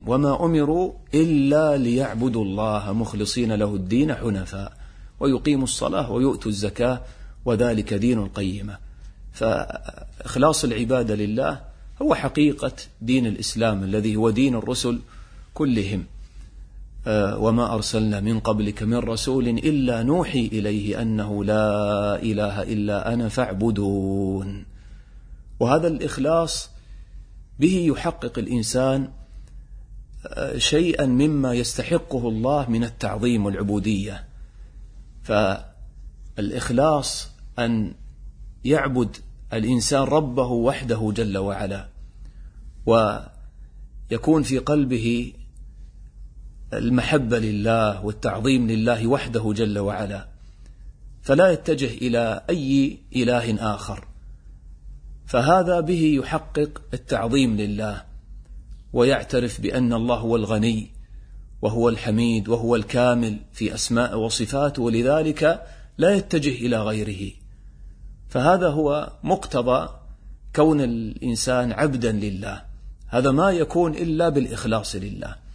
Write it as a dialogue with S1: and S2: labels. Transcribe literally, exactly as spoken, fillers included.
S1: وما أمروا إلا ليعبدوا الله مخلصين له الدين حنفاء ويقيموا الصلاة ويؤتوا الزكاة وذلك دين القيمة. فإخلاص العبادة لله هو حقيقة دين الإسلام الذي هو دين الرسل كلهم. وما أرسلنا من قبلك من رسول إلا نوحي إليه أنه لا إله إلا أنا فاعبدون. وهذا الإخلاص به يحقق الإنسان شيئا مما يستحقه الله من التعظيم والعبودية. فالإخلاص أن يعبد الإنسان ربه وحده جل وعلا، ويكون في قلبه المحبة لله والتعظيم لله وحده جل وعلا، فلا يتجه إلى أي إله آخر. فهذا به يحقق التعظيم لله ويعترف بأن الله هو الغني وهو الحميد وهو الكامل في أسماء وصفاته، ولذلك لا يتجه إلى غيره. فهذا هو مقتضى كون الإنسان عبدا لله، هذا ما يكون إلا بالإخلاص لله.